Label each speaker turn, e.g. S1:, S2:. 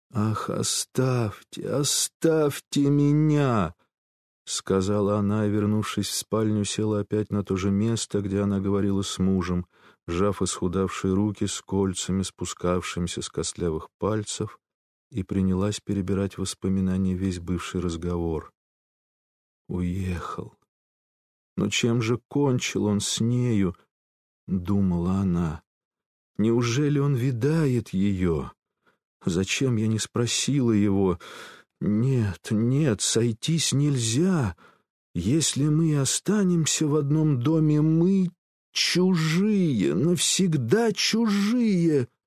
S1: «Ах, оставьте, оставьте меня!» — сказала она, и, вернувшись в спальню, села опять на то же место, где она говорила с мужем, сжав исхудавшие руки с кольцами, спускавшимися с костлявых пальцев, и принялась перебирать в воспоминания весь бывший разговор. «Уехал. Но чем же кончил он с нею?» — думала она. «Неужели он видает ее? Зачем я не спросила его? Нет, нет, сойтись нельзя. Если мы останемся в одном доме, мы чужие, навсегда чужие».